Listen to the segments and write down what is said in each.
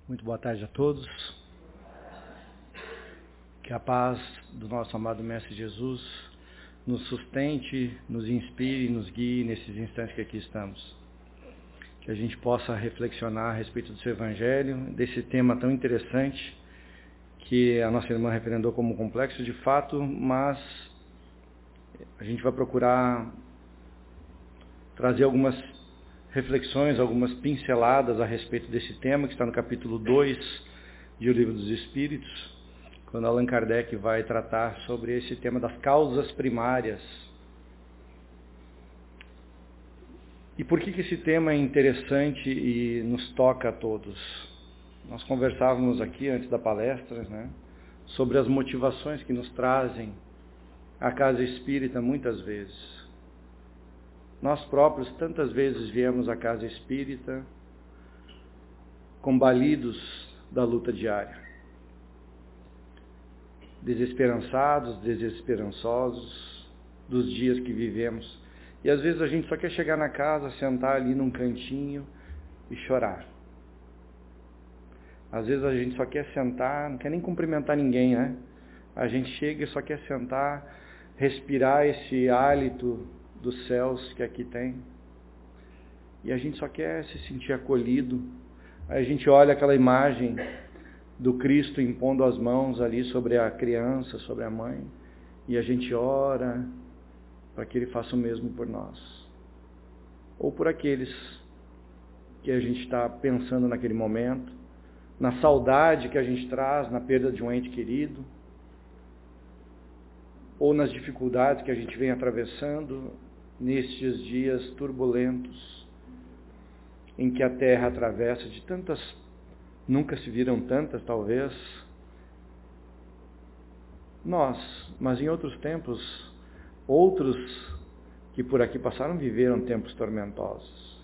Muito boa tarde a todos. Que a paz do nosso amado Mestre Jesus nos sustente, nos inspire, nos guie nesses instantes que aqui estamos. Que a gente possa reflexionar a respeito do seu Evangelho, desse tema tão interessante que a nossa irmã referendou como complexo de fato, mas a gente vai procurar trazer algumas reflexões, algumas pinceladas a respeito desse tema que está no capítulo 2 de O Livro dos Espíritos, quando Allan Kardec vai tratar sobre esse tema das causas primárias. E por que esse tema é interessante e nos toca a todos? Nós conversávamos aqui antes da palestra, sobre as motivações que nos trazem à casa espírita muitas vezes. Nós próprios tantas vezes viemos à casa espírita combalidos da luta diária. Desesperançados, desesperançosos dos dias que vivemos. E às vezes a gente só quer chegar na casa, sentar ali num cantinho e chorar. Às vezes a gente só quer sentar, não quer nem cumprimentar ninguém, A gente chega e só quer sentar, respirar esse hálito dos céus que aqui tem. E a gente só quer se sentir acolhido. Aí a gente olha aquela imagem do Cristo impondo as mãos ali sobre a criança, sobre a mãe, e a gente ora para que Ele faça o mesmo por nós. Ou por aqueles que a gente está pensando naquele momento, na saudade que a gente traz, na perda de um ente querido, ou nas dificuldades que a gente vem atravessando nestes dias turbulentos, em que a Terra atravessa de tantas, nunca se viram tantas talvez, mas em outros tempos, outros que por aqui passaram viveram tempos tormentosos.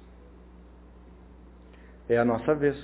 É a nossa vez.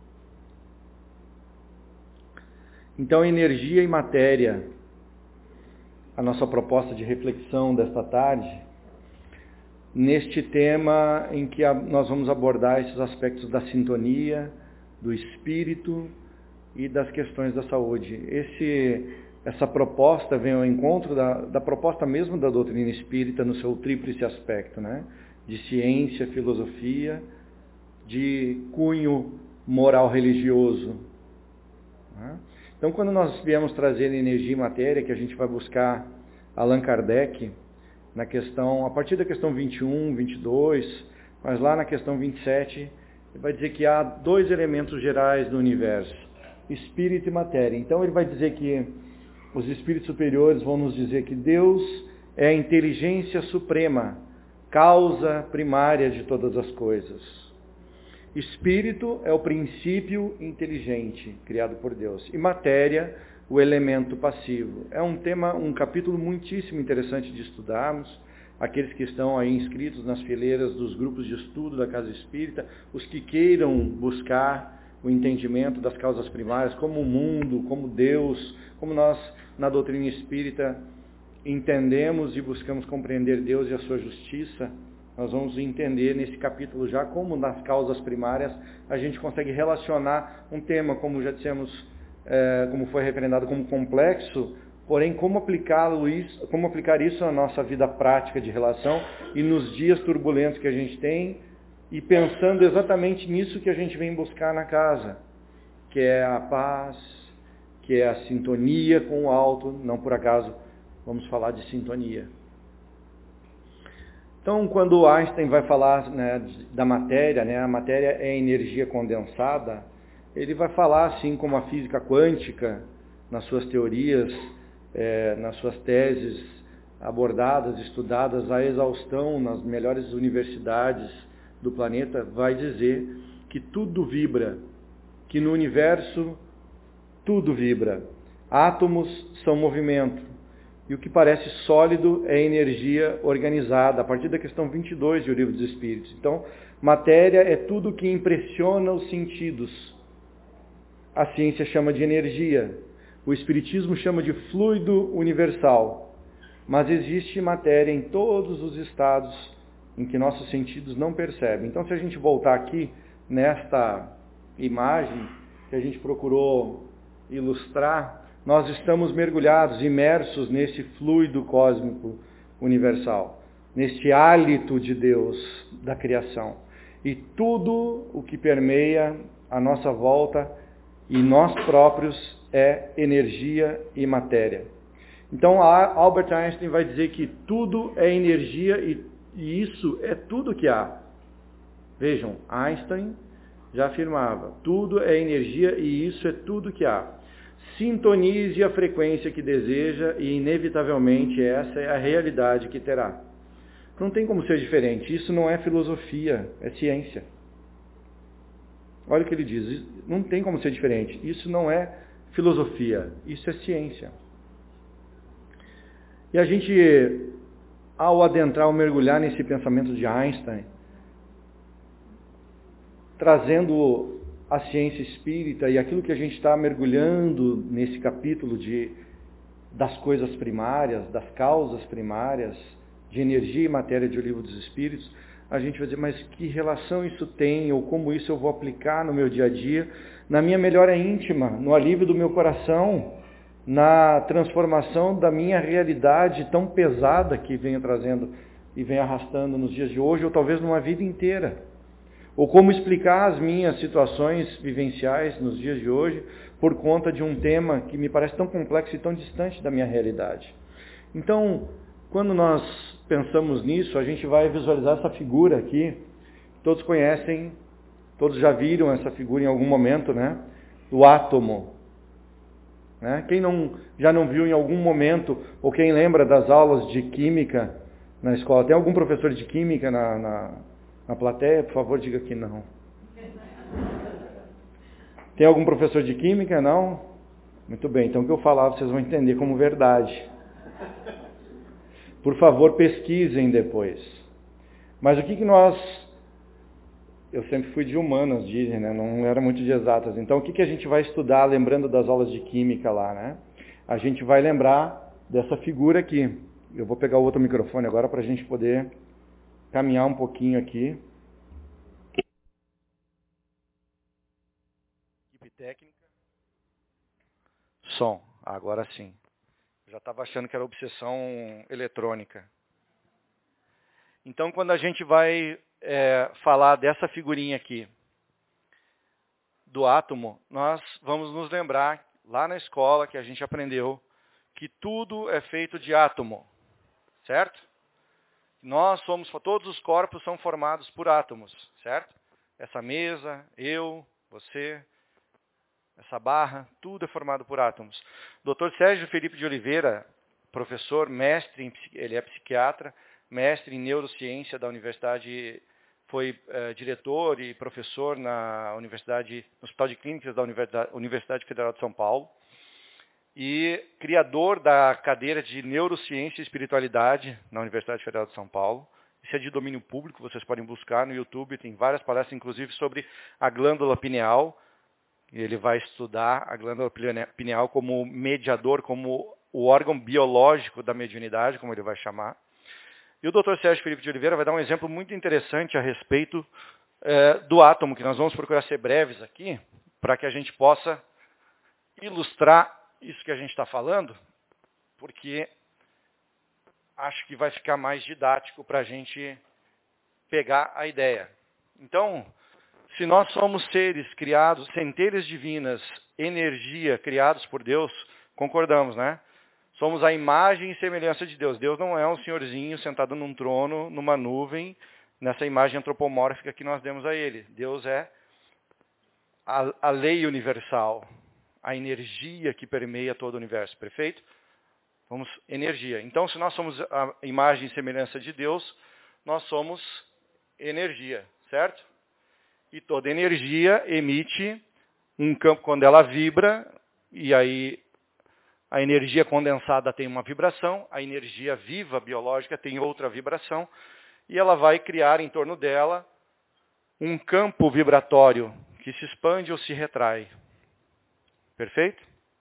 Então, energia e matéria, a nossa proposta de reflexão desta tarde, neste tema em que nós vamos abordar esses aspectos da sintonia, do espírito e das questões da saúde. Essa proposta vem ao encontro da proposta mesmo da doutrina espírita no seu tríplice aspecto, de ciência, filosofia, de cunho moral religioso. Então, quando nós viemos trazer energia e matéria, que a gente vai buscar Allan Kardec, na questão, a partir da questão 21, 22, mas lá na questão 27, ele vai dizer que há dois elementos gerais do universo, espírito e matéria. Então ele vai dizer que os espíritos superiores vão nos dizer que Deus é a inteligência suprema, causa primária de todas as coisas. Espírito é o princípio inteligente criado por Deus. E matéria, o elemento passivo. É um capítulo muitíssimo interessante de estudarmos. Aqueles que estão aí inscritos nas fileiras dos grupos de estudo da Casa Espírita, os que queiram buscar o entendimento das causas primárias, como o mundo, como Deus, como nós na doutrina espírita entendemos e buscamos compreender Deus e a sua justiça, nós vamos entender nesse capítulo já como nas causas primárias a gente consegue relacionar um tema, como já dissemos, como foi referendado como complexo, porém como aplicar isso na nossa vida prática de relação e nos dias turbulentos que a gente tem, e pensando exatamente nisso que a gente vem buscar na casa, que é a paz, que é a sintonia com o alto. Não por acaso vamos falar de sintonia. Então, quando Einstein vai falar da matéria, a matéria é energia condensada, ele vai falar, assim como a física quântica, nas suas teorias, nas suas teses abordadas, estudadas à exaustão nas melhores universidades do planeta, vai dizer que tudo vibra, que no universo tudo vibra. Átomos são movimento. E o que parece sólido é energia organizada, a partir da questão 22 do Livro dos Espíritos. Então, matéria é tudo que impressiona os sentidos. A ciência chama de energia. O Espiritismo chama de fluido universal. Mas existe matéria em todos os estados em que nossos sentidos não percebem. Então, se a gente voltar aqui nesta imagem, que a gente procurou ilustrar, nós estamos mergulhados, imersos nesse fluido cósmico universal, neste hálito de Deus da criação. E tudo o que permeia a nossa volta e nós próprios é energia e matéria. Então Albert Einstein vai dizer que tudo é energia e isso é tudo que há. Vejam, Einstein já afirmava, tudo é energia e isso é tudo que há. Sintonize a frequência que deseja e inevitavelmente essa é a realidade que terá. Não tem como ser diferente, isso não é filosofia, é ciência. Olha o que ele diz, não tem como ser diferente, isso não é filosofia, isso é ciência. E a gente, ao adentrar, ao mergulhar nesse pensamento de Einstein, trazendo a ciência espírita e aquilo que a gente está mergulhando nesse capítulo das coisas primárias, das causas primárias, de energia e matéria de O Livro dos Espíritos, a gente vai dizer, mas que relação isso tem, ou como isso eu vou aplicar no meu dia a dia, na minha melhora íntima, no alívio do meu coração, na transformação da minha realidade tão pesada que venho trazendo e venho arrastando nos dias de hoje, ou talvez numa vida inteira. Ou como explicar as minhas situações vivenciais nos dias de hoje por conta de um tema que me parece tão complexo e tão distante da minha realidade. Então, quando nós pensamos nisso, a gente vai visualizar essa figura aqui. Todos conhecem, todos já viram essa figura em algum momento, né? Do átomo. Né? Quem já não viu em algum momento, ou quem lembra das aulas de química na escola? Tem algum professor de química na plateia? Por favor, diga que não. Tem algum professor de química? Não? Muito bem, então o que eu falar vocês vão entender como verdade. Por favor, pesquisem depois. Mas o que nós... Eu sempre fui de humanas, dizem, né? Não era muito de exatas. Então, o que a gente vai estudar, lembrando das aulas de química lá, né? A gente vai lembrar dessa figura aqui. Eu vou pegar o outro microfone agora para a gente poder caminhar um pouquinho aqui. Equipe técnica. Som, agora sim. Já estava achando que era obsessão eletrônica. Então, quando a gente vai falar dessa figurinha aqui, do átomo, nós vamos nos lembrar, lá na escola, que a gente aprendeu que tudo é feito de átomo, certo? Todos os corpos são formados por átomos, certo? Essa mesa, eu, você, essa barra, tudo é formado por átomos. Dr. Sérgio Felipe de Oliveira, professor, mestre, ele é psiquiatra, mestre em neurociência da universidade, foi diretor e professor no Hospital de Clínicas da Universidade Federal de São Paulo, e criador da cadeira de Neurociência e Espiritualidade na Universidade Federal de São Paulo. Isso é de domínio público, vocês podem buscar no YouTube, tem várias palestras, inclusive, sobre a glândula pineal. Ele vai estudar a glândula pineal como mediador, como o órgão biológico da mediunidade, como ele vai chamar. E o Dr. Sérgio Felipe de Oliveira vai dar um exemplo muito interessante a respeito do átomo, que nós vamos procurar ser breves aqui, para que a gente possa ilustrar isso que a gente está falando, porque acho que vai ficar mais didático para a gente pegar a ideia. Então, se nós somos seres criados, centelhas divinas, energia, criados por Deus, concordamos, né? Somos a imagem e semelhança de Deus. Deus não é um senhorzinho sentado num trono, numa nuvem, nessa imagem antropomórfica que nós demos a ele. Deus é a lei universal, a energia que permeia todo o universo, perfeito? Vamos, energia. Então, se nós somos a imagem e semelhança de Deus, nós somos energia, certo? E toda energia emite um campo quando ela vibra, e aí a energia condensada tem uma vibração, a energia viva biológica tem outra vibração, e ela vai criar em torno dela um campo vibratório que se expande ou se retrai. Perfeito?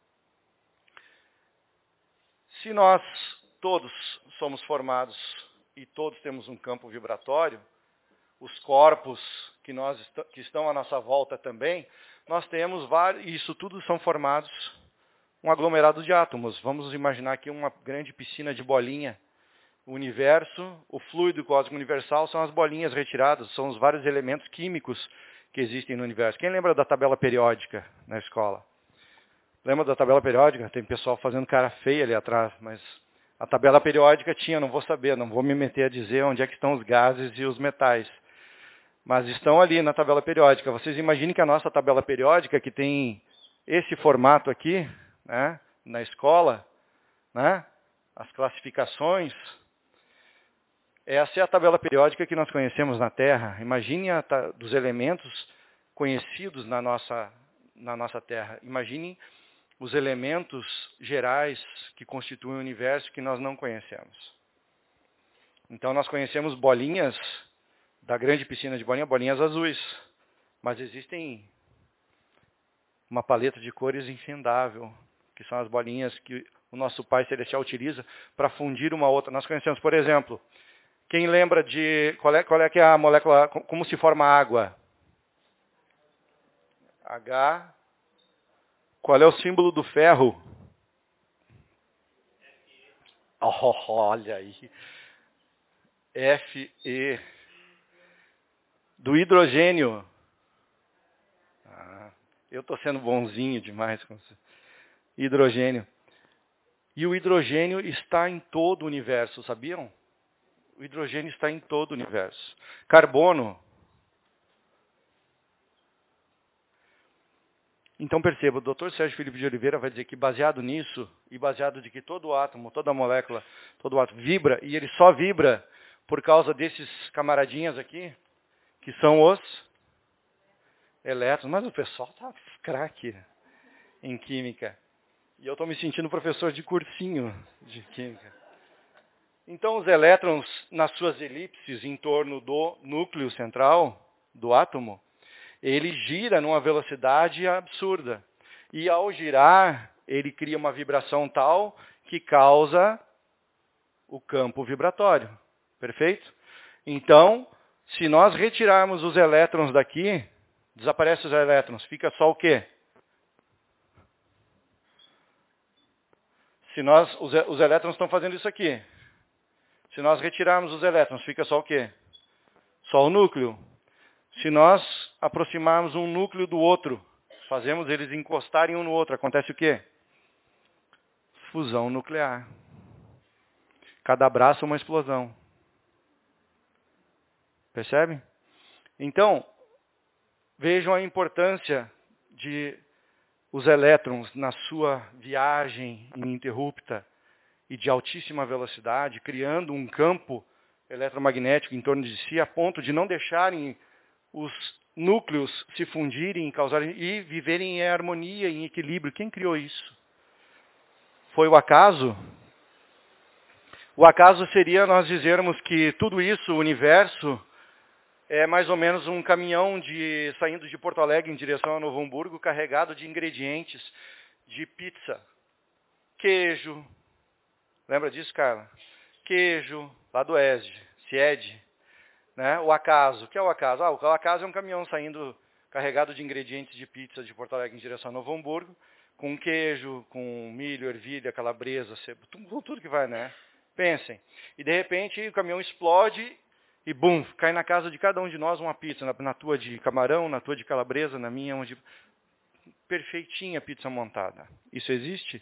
Se nós todos somos formados e todos temos um campo vibratório, os corpos que estão à nossa volta também, nós temos vários, e isso tudo são formados um aglomerado de átomos. Vamos imaginar aqui uma grande piscina de bolinha. O universo, o fluido cósmico universal são as bolinhas retiradas, são os vários elementos químicos que existem no universo. Quem lembra da tabela periódica na escola? Lembra da tabela periódica? Tem pessoal fazendo cara feia ali atrás, mas a tabela periódica tinha, não vou saber, não vou me meter a dizer onde é que estão os gases e os metais. Mas estão ali na tabela periódica. Vocês imaginem que a nossa tabela periódica, que tem esse formato aqui, né, na escola, né, as classificações, essa é a tabela periódica que nós conhecemos na Terra. Imagine dos elementos conhecidos na nossa Terra. Imagine os elementos gerais que constituem o universo que nós não conhecemos. Então nós conhecemos bolinhas da grande piscina de bolinha, bolinhas azuis. Mas existem uma paleta de cores infindável, que são as bolinhas que o nosso Pai Celestial utiliza para fundir uma outra. Nós conhecemos, por exemplo, quem lembra de qual é que é a molécula, como se forma a água? H. Qual é o símbolo do ferro? Oh, olha aí. Fe. Do hidrogênio. Eu estou sendo bonzinho demais com isso. Hidrogênio. E o hidrogênio está em todo o universo, sabiam? O hidrogênio está em todo o universo. Carbono. Então perceba, o Dr. Sérgio Felipe de Oliveira vai dizer que baseado nisso, e baseado de que todo átomo, toda molécula, todo átomo vibra, e ele só vibra por causa desses camaradinhas aqui, que são os elétrons. Mas o pessoal está craque em química. E eu estou me sentindo professor de cursinho de química. Então os elétrons, nas suas elipses em torno do núcleo central do átomo, ele gira numa velocidade absurda. E ao girar, ele cria uma vibração tal que causa o campo vibratório. Perfeito? Então, se nós retirarmos os elétrons daqui, desaparecem os elétrons, fica só o quê? Os elétrons estão fazendo isso aqui. Se nós retirarmos os elétrons, fica só o quê? Só o núcleo. Se nós aproximarmos um núcleo do outro, fazemos eles encostarem um no outro, acontece o quê? Fusão nuclear. Cada abraço é uma explosão. Percebe? Então, vejam a importância de os elétrons na sua viagem ininterrupta e de altíssima velocidade, criando um campo eletromagnético em torno de si, a ponto de não deixarem os núcleos se fundirem e viverem em harmonia, em equilíbrio. Quem criou isso? Foi o acaso? O acaso seria nós dizermos que tudo isso, o universo, é mais ou menos um caminhão saindo de Porto Alegre em direção a Novo Hamburgo, carregado de ingredientes de pizza, queijo. Lembra disso, Carla? Queijo, lá do CIED. Né? O acaso. O que é o acaso? O acaso é um caminhão saindo carregado de ingredientes de pizza de Porto Alegre em direção a Novo Hamburgo, com queijo, com milho, ervilha, calabresa, tudo que vai, né? Pensem. E de repente o caminhão explode e bum, cai na casa de cada um de nós uma pizza. Na tua de camarão, na tua de calabresa, na minha onde... Perfeitinha pizza montada. Isso existe?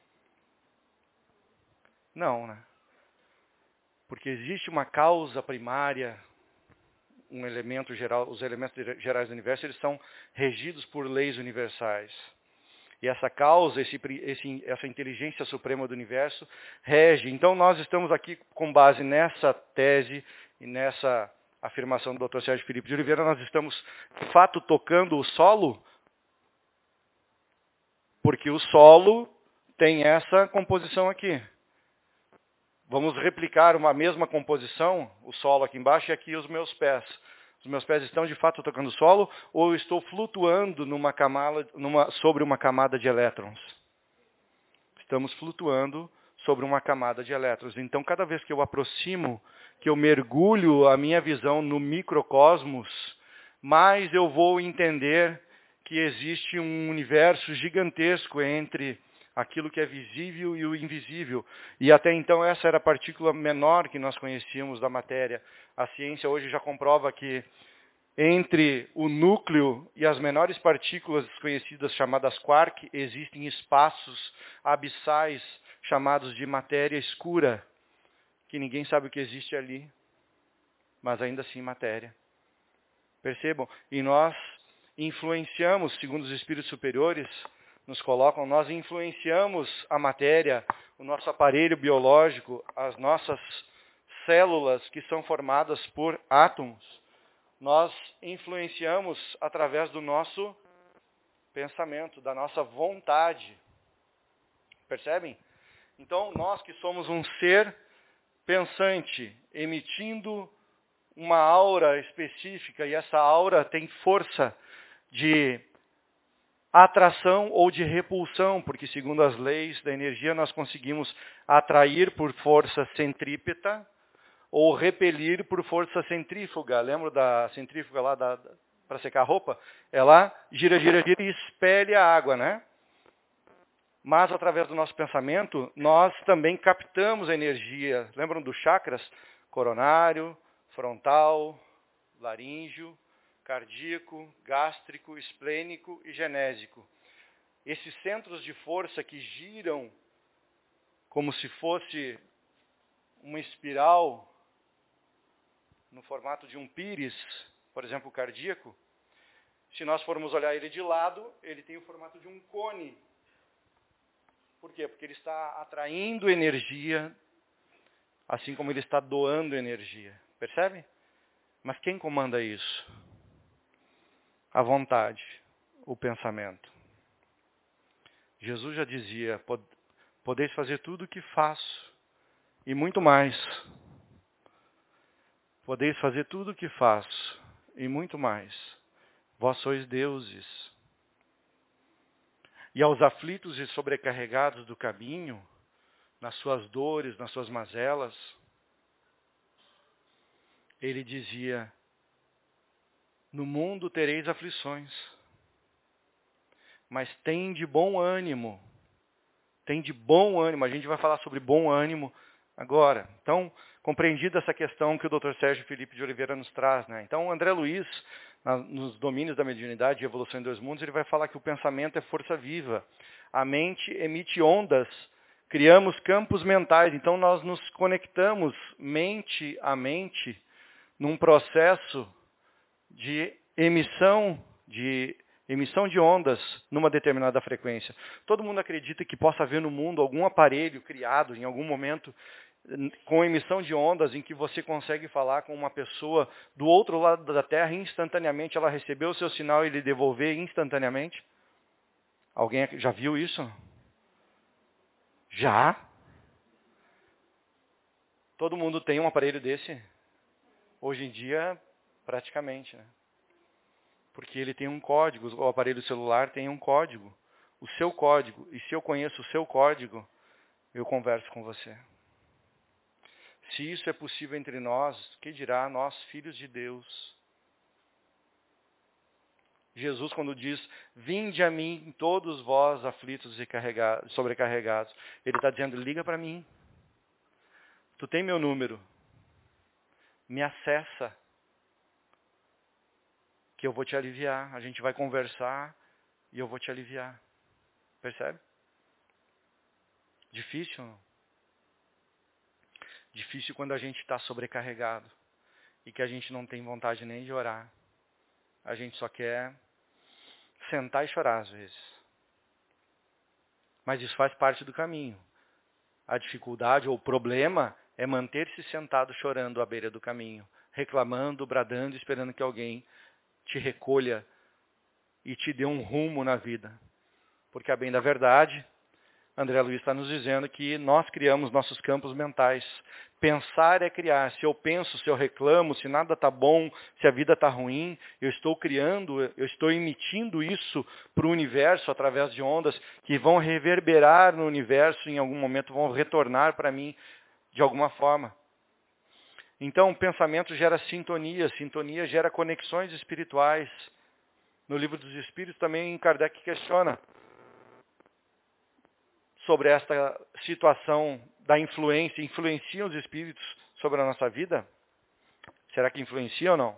Não, né? Porque existe uma causa primária, um elemento geral, os elementos gerais do universo, eles são regidos por leis universais. E essa causa, essa inteligência suprema do universo, rege. Então nós estamos aqui com base nessa tese e nessa afirmação do Dr. Sérgio Felipe de Oliveira, nós estamos, de fato, tocando o solo, porque o solo tem essa composição aqui. Vamos replicar uma mesma composição, o solo aqui embaixo e aqui os meus pés. Os meus pés estão de fato tocando o solo ou eu estou flutuando sobre uma camada de elétrons? Estamos flutuando sobre uma camada de elétrons. Então, cada vez que eu aproximo, que eu mergulho a minha visão no microcosmos, mais eu vou entender que existe um universo gigantesco entre aquilo que é visível e o invisível. E até então essa era a partícula menor que nós conhecíamos da matéria. A ciência hoje já comprova que entre o núcleo e as menores partículas desconhecidas chamadas quark, existem espaços abissais chamados de matéria escura, que ninguém sabe o que existe ali, mas ainda assim matéria. Percebam? E nós influenciamos, segundo os espíritos superiores nos colocam, nós influenciamos a matéria, o nosso aparelho biológico, as nossas células que são formadas por átomos. Nós influenciamos através do nosso pensamento, da nossa vontade. Percebem? Então, nós que somos um ser pensante, emitindo uma aura específica, e essa aura tem força de atração ou de repulsão, porque segundo as leis da energia nós conseguimos atrair por força centrípeta ou repelir por força centrífuga. Lembra da centrífuga lá para secar a roupa? Ela gira, gira, gira e expele a água, né? Mas através do nosso pensamento, nós também captamos a energia. Lembram dos chakras? Coronário, frontal, laríngeo, cardíaco, gástrico, esplênico e genésico. Esses centros de força que giram como se fosse uma espiral no formato de um píris, por exemplo, o cardíaco, se nós formos olhar ele de lado, ele tem o formato de um cone. Por quê? Porque ele está atraindo energia, assim como ele está doando energia. Percebe? Mas quem comanda isso? A vontade, o pensamento. Jesus já dizia, podeis fazer tudo o que faço, e muito mais. Podeis fazer tudo o que faço, e muito mais. Vós sois deuses. E aos aflitos e sobrecarregados do caminho, nas suas dores, nas suas mazelas, ele dizia, no mundo tereis aflições, mas tem de bom ânimo. Tem de bom ânimo. A gente vai falar sobre bom ânimo agora. Então, compreendida essa questão que o Dr. Sérgio Felipe de Oliveira nos traz, né? Então, André Luiz, nos domínios da mediunidade e evolução em dois mundos, ele vai falar que o pensamento é força viva. A mente emite ondas, criamos campos mentais. Então, nós nos conectamos mente a mente num processo de emissão de ondas numa determinada frequência. Todo mundo acredita que possa haver no mundo algum aparelho criado em algum momento com emissão de ondas em que você consegue falar com uma pessoa do outro lado da Terra instantaneamente, ela recebeu o seu sinal e lhe devolver instantaneamente? Alguém já viu isso? Já? Todo mundo tem um aparelho desse? Hoje em dia, praticamente, né? Porque ele tem um código, o aparelho celular tem um código. O seu código. E se eu conheço o seu código, eu converso com você. Se isso é possível entre nós, que dirá nós, filhos de Deus? Jesus, quando diz, vinde a mim todos vós aflitos e sobrecarregados, ele está dizendo, liga para mim. Tu tem meu número. Me acessa. Que eu vou te aliviar. A gente vai conversar e eu vou te aliviar. Percebe? Difícil, não? Difícil quando a gente está sobrecarregado e que a gente não tem vontade nem de orar. A gente só quer sentar e chorar às vezes. Mas isso faz parte do caminho. A dificuldade ou o problema é manter-se sentado chorando à beira do caminho, reclamando, bradando, esperando que alguém te recolha e te dê um rumo na vida. Porque, a bem da verdade, André Luiz está nos dizendo que nós criamos nossos campos mentais. Pensar é criar. Se eu penso, se eu reclamo, se nada está bom, se a vida está ruim, eu estou criando, eu estou emitindo isso para o universo através de ondas que vão reverberar no universo, em algum momento vão retornar para mim de alguma forma. Então, o pensamento gera sintonia, sintonia gera conexões espirituais. No Livro dos Espíritos também Kardec questiona sobre esta situação da influência. Influenciam os espíritos sobre a nossa vida? Será que influenciam ou não?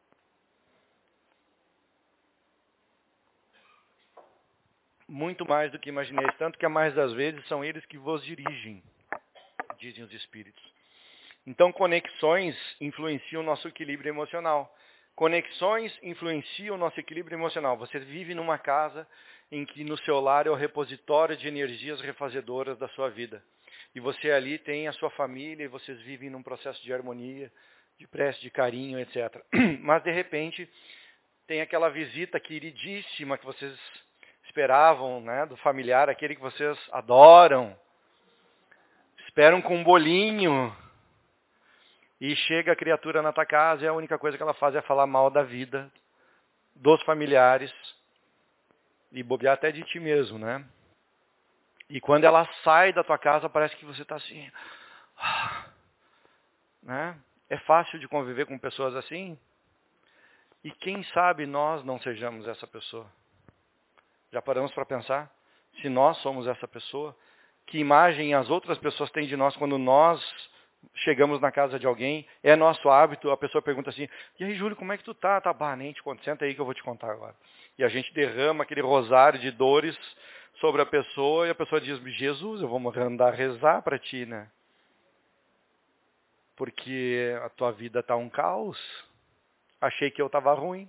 Muito mais do que imagineis, tanto que a mais das vezes são eles que vos dirigem, dizem os espíritos. Então, conexões influenciam o nosso equilíbrio emocional. Conexões influenciam o nosso equilíbrio emocional. Você vive numa casa em que no seu lar é o repositório de energias refazedoras da sua vida. E você ali tem a sua família e vocês vivem num processo de harmonia, de prece, de carinho, etc. Mas, de repente, tem aquela visita queridíssima que vocês esperavam, né, do familiar, aquele que vocês adoram, esperam com um bolinho. E chega a criatura na tua casa e a única coisa que ela faz é falar mal da vida, dos familiares, e bobear até de ti mesmo, né? E quando ela sai da tua casa, parece que você está assim, né? É fácil de conviver com pessoas assim? E quem sabe nós não sejamos essa pessoa? Já paramos para pensar? Se nós somos essa pessoa, que imagem as outras pessoas têm de nós quando nós chegamos na casa de alguém, é nosso hábito, a pessoa pergunta assim, e aí, Júlio, como é que tu tá? Tá, bah, nem te conto, senta aí que eu vou te contar agora. E a gente derrama aquele rosário de dores sobre a pessoa, e a pessoa diz, Jesus, eu vou mandar rezar para ti, né? Porque a tua vida tá um caos. Achei que eu tava ruim.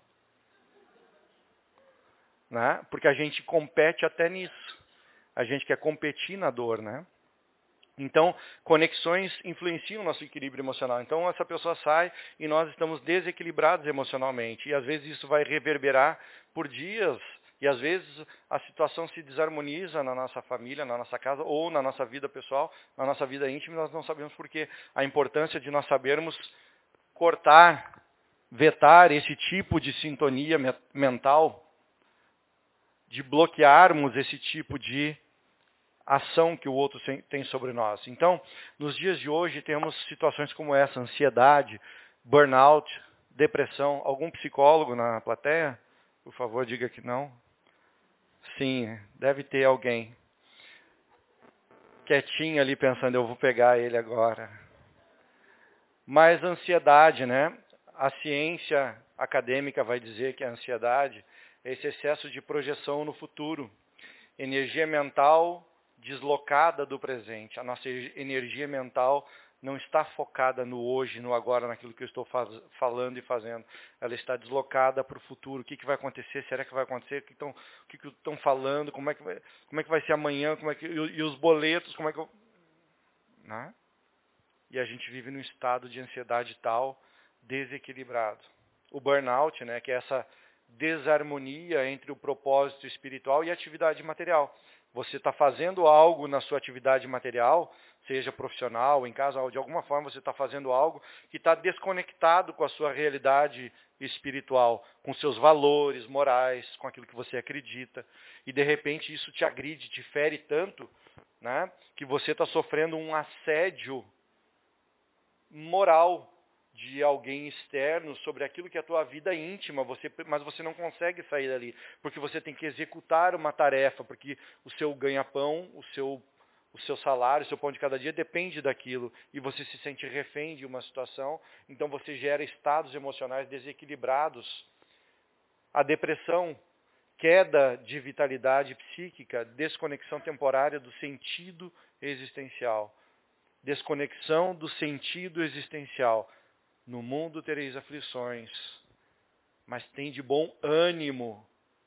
Né? Porque a gente compete até nisso. A gente quer competir na dor, né? Então, conexões influenciam o nosso equilíbrio emocional. Então, essa pessoa sai e nós estamos desequilibrados emocionalmente. E, às vezes, isso vai reverberar por dias. E, às vezes, a situação se desarmoniza na nossa família, na nossa casa, ou na nossa vida pessoal, na nossa vida íntima, e nós não sabemos por quê. A importância de nós sabermos cortar, vetar esse tipo de sintonia mental, de bloquearmos esse tipo de ação que o outro tem sobre nós. Então, nos dias de hoje, temos situações como essa, ansiedade, burnout, depressão. Algum psicólogo na plateia? Por favor, diga que não. Sim, deve ter alguém quietinho ali pensando, eu vou pegar ele agora. Mas ansiedade, né? A ciência acadêmica vai dizer que a ansiedade é esse excesso de projeção no futuro. Energia mental deslocada do presente. A nossa energia mental não está focada no hoje, no agora, naquilo que eu estou falando e fazendo. Ela está deslocada para o futuro. O que vai acontecer? Será que vai acontecer? O que estão falando? Como é que vai ser amanhã? E os boletos? Como é que eu... Né? E a gente vive num estado de ansiedade tal, desequilibrado. O burnout, né, que é essa desarmonia entre o propósito espiritual e a atividade material. Você está fazendo algo na sua atividade material, seja profissional, em casa, de alguma forma você está fazendo algo que está desconectado com a sua realidade espiritual, com seus valores morais, com aquilo que você acredita. E de repente isso te agride, te fere tanto, né, que você está sofrendo um assédio moral de alguém externo sobre aquilo que é a tua vida íntima, mas você não consegue sair dali, porque você tem que executar uma tarefa, porque o seu ganha-pão, o seu salário, o seu pão de cada dia depende daquilo, e você se sente refém de uma situação, então você gera estados emocionais desequilibrados. A depressão, queda de vitalidade psíquica, desconexão temporária do sentido existencial. Desconexão do sentido existencial. No mundo tereis aflições, mas tem de bom ânimo.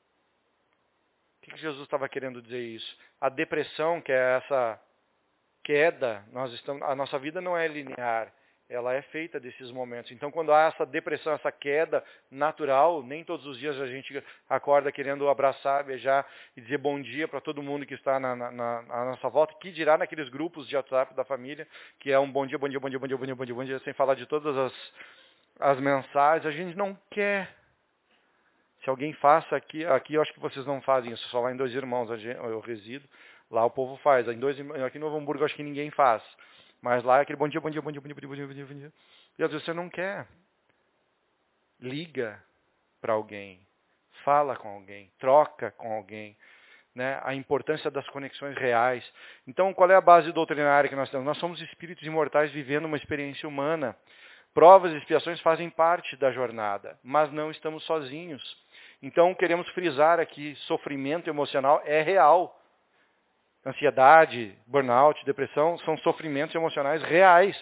O que Jesus estava querendo dizer isso? A depressão, que é essa queda, a nossa vida não é linear, ela é feita desses momentos. Então, quando há essa depressão, essa queda natural, nem todos os dias a gente acorda querendo abraçar, beijar e dizer bom dia para todo mundo que está na nossa volta, que dirá naqueles grupos de WhatsApp da família, que é um bom dia, bom dia, bom dia, bom dia, bom dia, bom dia, bom dia, sem falar de todas as mensagens. A gente não quer. Se alguém faça aqui eu acho que vocês não fazem isso, só lá em Dois Irmãos eu resido, lá o povo faz. Aqui em Novo Hamburgo eu acho que ninguém faz. Mas lá é aquele bom dia, bom dia, bom dia, bom dia, bom dia, bom dia, bom dia. E às vezes você não quer. Liga para alguém, fala com alguém, troca com alguém. Né? A importância das conexões reais. Então, qual é a base doutrinária que nós temos? Nós somos espíritos imortais vivendo uma experiência humana. Provas e expiações fazem parte da jornada, mas não estamos sozinhos. Então, queremos frisar aqui, sofrimento emocional é real. Ansiedade, burnout, depressão são sofrimentos emocionais reais.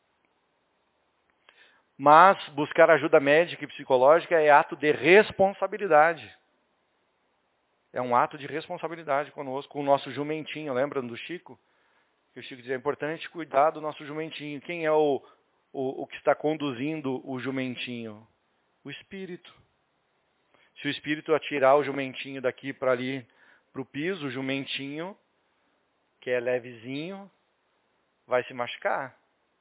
Mas buscar ajuda médica e psicológica é ato de responsabilidade. É um ato de responsabilidade conosco, com o nosso jumentinho. Lembram do Chico? Que o Chico dizia, é importante cuidar do nosso jumentinho. Quem é o que está conduzindo o jumentinho? O espírito. Se o espírito atirar o jumentinho daqui para ali, para o piso, o jumentinho, que é levezinho, vai se machucar.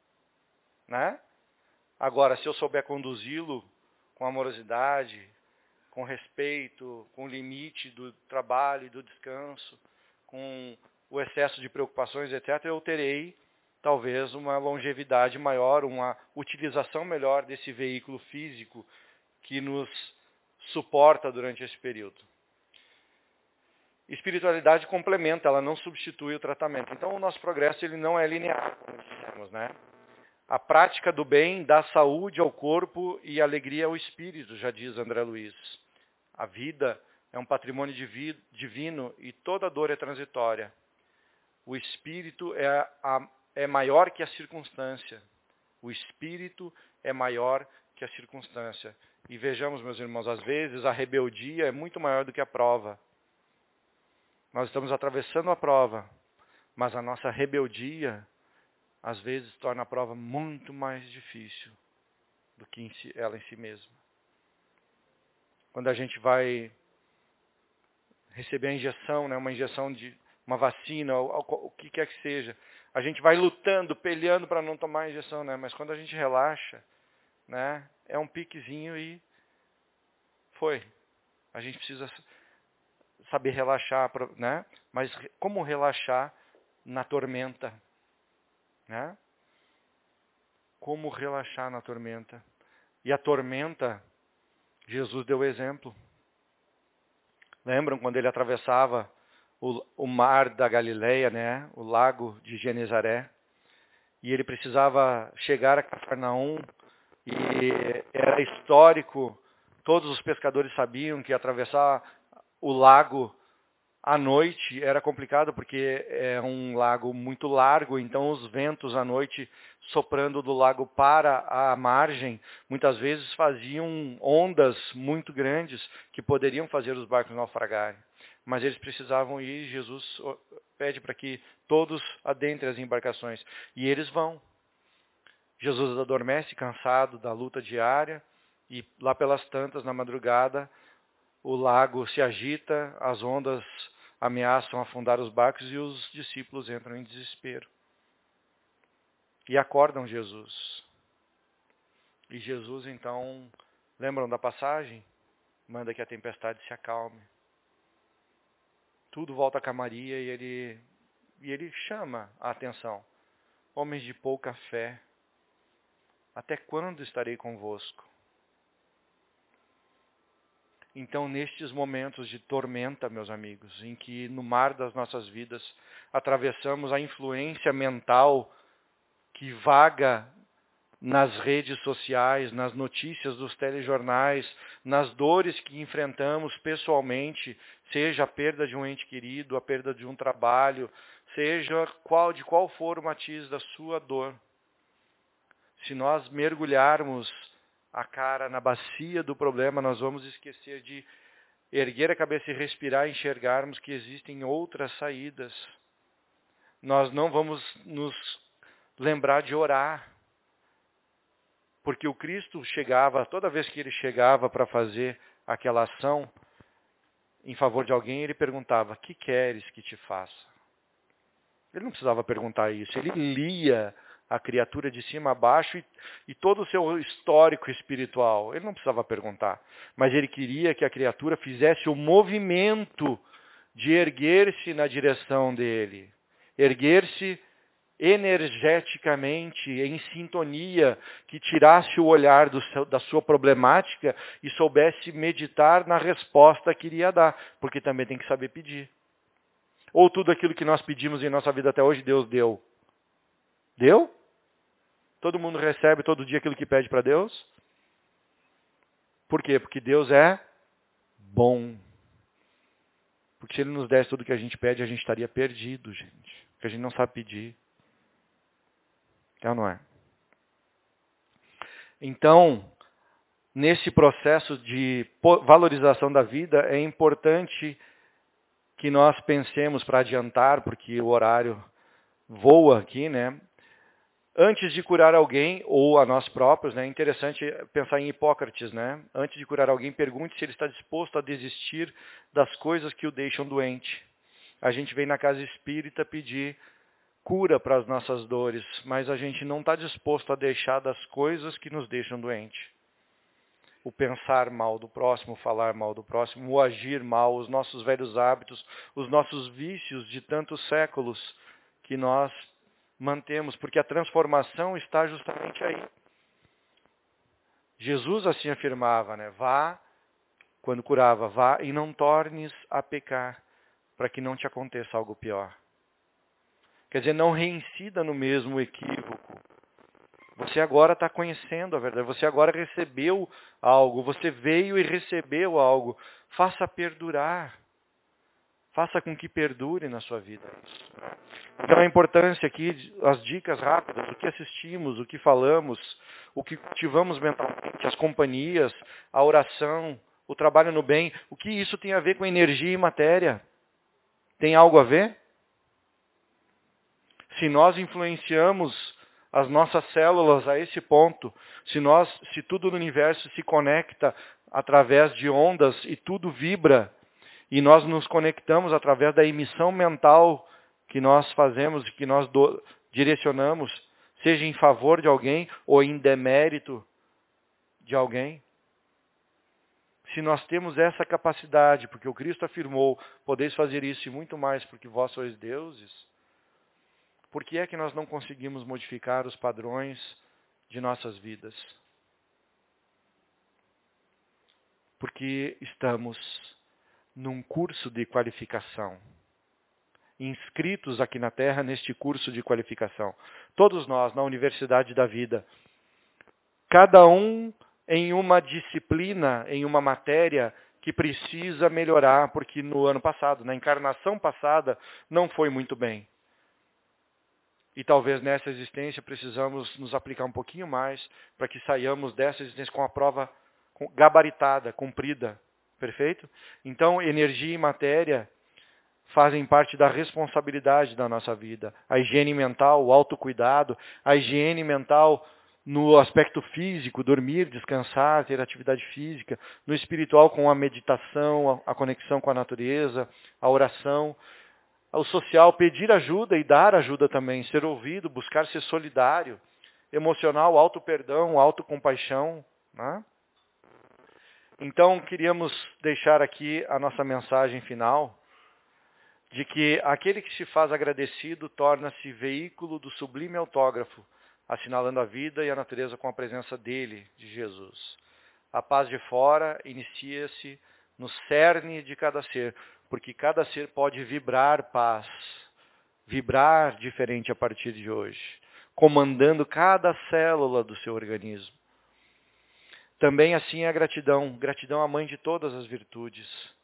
Né? Agora, se eu souber conduzi-lo com amorosidade, com respeito, com o limite do trabalho e do descanso, com o excesso de preocupações, etc., eu terei, talvez, uma longevidade maior, uma utilização melhor desse veículo físico que nos suporta durante esse período. Espiritualidade complementa, ela não substitui o tratamento. Então, o nosso progresso ele não é linear, como dissemos, né? A prática do bem dá saúde ao corpo e alegria ao espírito, já diz André Luiz. A vida é um patrimônio divino e toda dor é transitória. O espírito é maior que a circunstância. O espírito é maior que a circunstância. E vejamos, meus irmãos, às vezes a rebeldia é muito maior do que a prova. Nós estamos atravessando a prova, mas a nossa rebeldia, às vezes, torna a prova muito mais difícil do que ela em si mesma. Quando a gente vai receber a injeção, né, uma injeção de uma vacina, o que quer que seja, a gente vai lutando, peleando para não tomar a injeção, né? Mas quando a gente relaxa, né, é um piquezinho e foi. A gente precisa saber relaxar, né? Mas como relaxar na tormenta? Né? Como relaxar na tormenta? E a tormenta, Jesus deu exemplo. Lembram quando ele atravessava o mar da Galileia, né? O lago de Genezaré? E ele precisava chegar a Cafarnaum, e era histórico, todos os pescadores sabiam que atravessar o lago à noite era complicado, porque é um lago muito largo, então os ventos à noite soprando do lago para a margem, muitas vezes faziam ondas muito grandes que poderiam fazer os barcos naufragarem. Mas eles precisavam ir, Jesus pede para que todos adentrem as embarcações. E eles vão. Jesus adormece, cansado da luta diária, e lá pelas tantas, na madrugada, o lago se agita, as ondas ameaçam afundar os barcos e os discípulos entram em desespero. E acordam Jesus. E Jesus, então, lembram da passagem? Manda que a tempestade se acalme. Tudo volta a calmaria e ele chama a atenção. Homens de pouca fé, até quando estarei convosco? Então, nestes momentos de tormenta, meus amigos, em que no mar das nossas vidas atravessamos a influência mental que vaga nas redes sociais, nas notícias dos telejornais, nas dores que enfrentamos pessoalmente, seja a perda de um ente querido, a perda de um trabalho, seja de qual for o matiz da sua dor. Se nós mergulharmos a cara na bacia do problema, nós vamos esquecer de erguer a cabeça e respirar e enxergarmos que existem outras saídas. Nós não vamos nos lembrar de orar. Porque o Cristo chegava, toda vez que ele chegava para fazer aquela ação em favor de alguém, ele perguntava: que queres que te faça? Ele não precisava perguntar isso. Ele lia a criatura de cima a baixo e todo o seu histórico espiritual. Ele não precisava perguntar. Mas ele queria que a criatura fizesse o movimento de erguer-se na direção dele. Erguer-se energeticamente, em sintonia, que tirasse o olhar da sua problemática e soubesse meditar na resposta que iria dar. Porque também tem que saber pedir. Ou tudo aquilo que nós pedimos em nossa vida até hoje, Deus deu. Deu? Todo mundo recebe todo dia aquilo que pede para Deus? Por quê? Porque Deus é bom. Porque se Ele nos desse tudo que a gente pede, a gente estaria perdido, gente. Porque a gente não sabe pedir. É ou não é? Então, nesse processo de valorização da vida, é importante que nós pensemos para adiantar, porque o horário voa aqui, né? Antes de curar alguém, ou a nós próprios, né? É interessante pensar em Hipócrates, né? Antes de curar alguém, pergunte se ele está disposto a desistir das coisas que o deixam doente. A gente vem na casa espírita pedir cura para as nossas dores, mas a gente não está disposto a deixar das coisas que nos deixam doente. O pensar mal do próximo, o falar mal do próximo, o agir mal, os nossos velhos hábitos, os nossos vícios de tantos séculos que nós mantemos, porque a transformação está justamente aí. Jesus assim afirmava, né? Vá, quando curava, vá e não tornes a pecar, para que não te aconteça algo pior. Quer dizer, não reincida no mesmo equívoco. Você agora está conhecendo a verdade, você agora recebeu algo, você veio e recebeu algo. Faça perdurar. Faça com que perdure na sua vida. Então a importância aqui, as dicas rápidas, o que assistimos, o que falamos, o que cultivamos mentalmente, as companhias, a oração, o trabalho no bem, o que isso tem a ver com energia e matéria? Tem algo a ver? Se nós influenciamos as nossas células a esse ponto, se tudo no universo se conecta através de ondas e tudo vibra, e nós nos conectamos através da emissão mental que nós fazemos e que nós direcionamos, seja em favor de alguém ou em demérito de alguém. Se nós temos essa capacidade, porque o Cristo afirmou, podeis fazer isso e muito mais porque vós sois deuses, por que é que nós não conseguimos modificar os padrões de nossas vidas? Porque estamos num curso de qualificação. Inscritos aqui na Terra neste curso de qualificação. Todos nós, na Universidade da Vida. Cada um em uma disciplina, em uma matéria que precisa melhorar, porque no ano passado, na encarnação passada, não foi muito bem. E talvez nessa existência precisamos nos aplicar um pouquinho mais para que saiamos dessa existência com a prova gabaritada, cumprida. Perfeito? Então, energia e matéria fazem parte da responsabilidade da nossa vida. A higiene mental, o autocuidado, a higiene mental no aspecto físico, dormir, descansar, ter atividade física, no espiritual com a meditação, a conexão com a natureza, a oração, o social, pedir ajuda e dar ajuda também, ser ouvido, buscar ser solidário, emocional, auto-perdão, auto-compaixão, né? Então, queríamos deixar aqui a nossa mensagem final, de que aquele que se faz agradecido torna-se veículo do sublime autógrafo, assinalando a vida e a natureza com a presença dele, de Jesus. A paz de fora inicia-se no cerne de cada ser, porque cada ser pode vibrar paz, vibrar diferente a partir de hoje, comandando cada célula do seu organismo. Também assim é a gratidão. Gratidão é a mãe de todas as virtudes.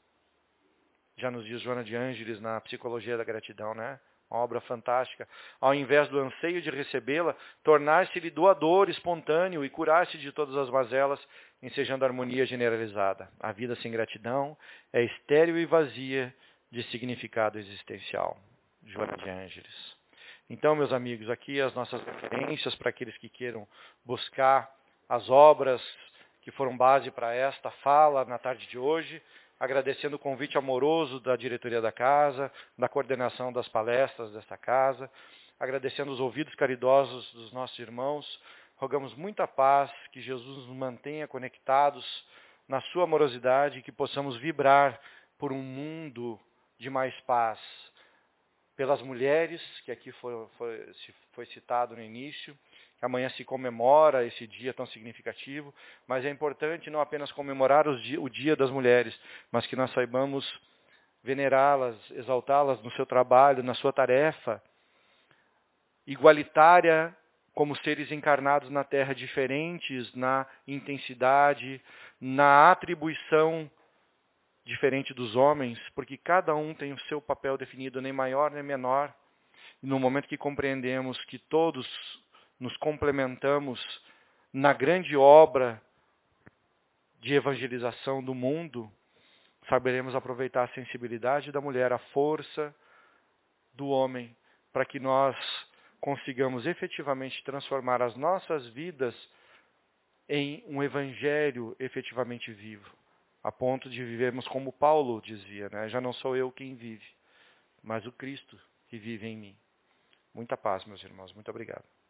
Já nos diz Joana de Ângeles na Psicologia da Gratidão, né? Uma obra fantástica. Ao invés do anseio de recebê-la, tornar-se-lhe doador espontâneo e curar-se de todas as mazelas, ensejando a harmonia generalizada. A vida sem gratidão é estéril e vazia de significado existencial. Joana de Ângeles. Então, meus amigos, aqui as nossas referências para aqueles que queiram buscar as obras que foram base para esta fala na tarde de hoje, agradecendo o convite amoroso da diretoria da casa, da coordenação das palestras desta casa, agradecendo os ouvidos caridosos dos nossos irmãos, rogamos muita paz, que Jesus nos mantenha conectados na sua amorosidade, que possamos vibrar por um mundo de mais paz, pelas mulheres, que aqui foi citado no início, que amanhã se comemora esse dia tão significativo, mas é importante não apenas comemorar o Dia das Mulheres, mas que nós saibamos venerá-las, exaltá-las no seu trabalho, na sua tarefa, igualitária como seres encarnados na Terra, diferentes na intensidade, na atribuição diferente dos homens, porque cada um tem o seu papel definido, nem maior nem menor. E no momento que compreendemos que todos nos complementamos na grande obra de evangelização do mundo, saberemos aproveitar a sensibilidade da mulher, a força do homem, para que nós consigamos efetivamente transformar as nossas vidas em um evangelho efetivamente vivo, a ponto de vivermos como Paulo dizia, né? Já não sou eu quem vive, mas o Cristo que vive em mim. Muita paz, meus irmãos. Muito obrigado.